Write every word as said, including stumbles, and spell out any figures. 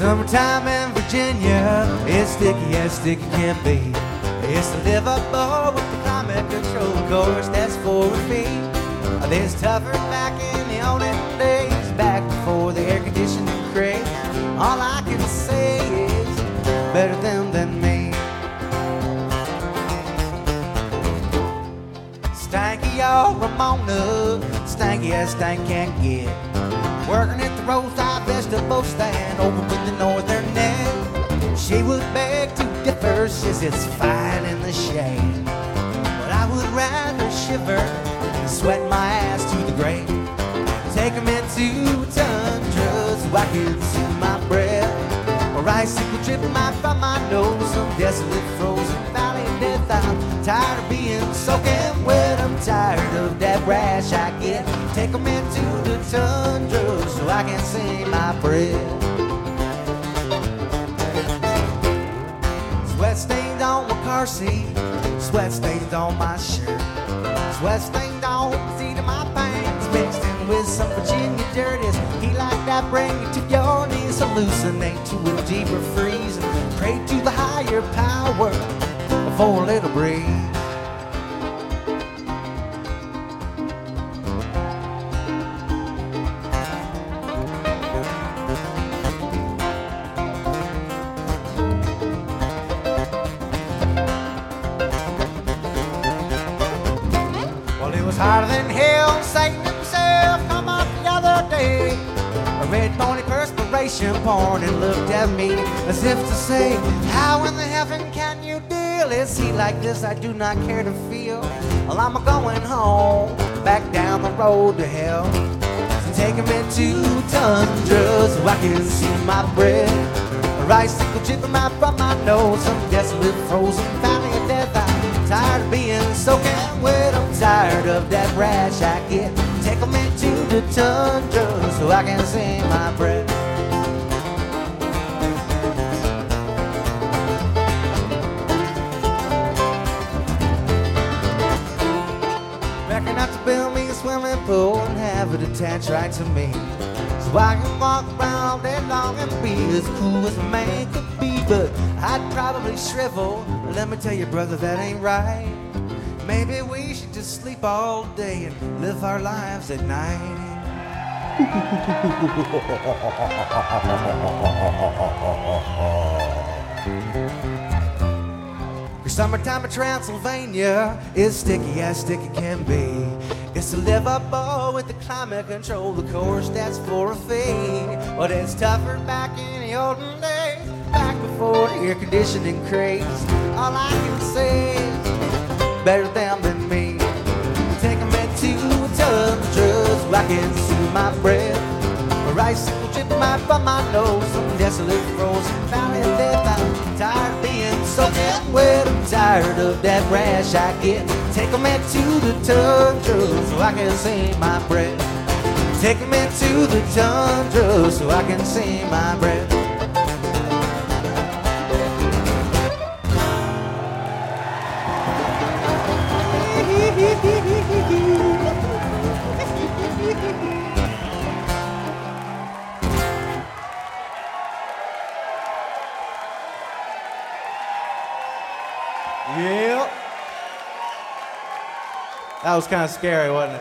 Summertime in Virginia is sticky as sticky can be. It's to live up aboard with the climate control course, that's for a fee. There's tougher back in the olden days, back before the air conditioning craze. All I can say is better them than me. Stanky old Ramona, stanky as stank can get. Working at the roadside vegetable stand over with the northern net. She would beg to differ, says it's fine in the shade. But I would rather shiver and sweat my ass to the grave. Take 'em into a tundra so I can see my breath. Or icicle dripping out from my nose, some desolate frozen valley of death. I'm tired of being soaking wet, I'm tired of that rash I get. Take 'em into the tundra so I can see my breath. Sweat stains on my car seat, sweat stains on my shirt, sweat stains on the seat of my pants, mixed in with some Virginia dirt. Is he like that bring you to your knees? Hallucinate to a deeper freeze and pray to the higher power for a little breeze. Hotter than hell, Satan himself come up the other day. A red bony perspiration pouring and looked at me as if to say, how in the heaven can you deal? Is he like this? I do not care to feel. Well, I'm going home, back down the road to hell. So take him into tundra so I can see my breath. A icicle dripping out from my nose, some desolate frozen valley of death. I'm tired of being soaking wet, I'm tired of that rash I get. Take 'em into the tundra so I can see my breath. Reckon out to build me a swimming pool and have it attached right to me, so I can walk around all day long and be as cool as a man could be. But I'd probably shrivel. Let me tell you, brother, that ain't right. Maybe we should just sleep all day and live our lives at night. The summertime in Transylvania is sticky as sticky can be. It's to live up oh, with the climate control, the course that's for a fee. But it's tougher back in the olden days, back before the air conditioning craze. All I can say is better them than me. Take 'em into a tundra so I can see my breath. A icicle dripping out from my nose, some desolate frozen valley of death. I'm tired of being soaking wet, I'm tired of that rash I get. Take 'em into the tundra so I can see my breath. Take 'em into the tundra so I can see my breath. Yep. That was kind of scary, wasn't it?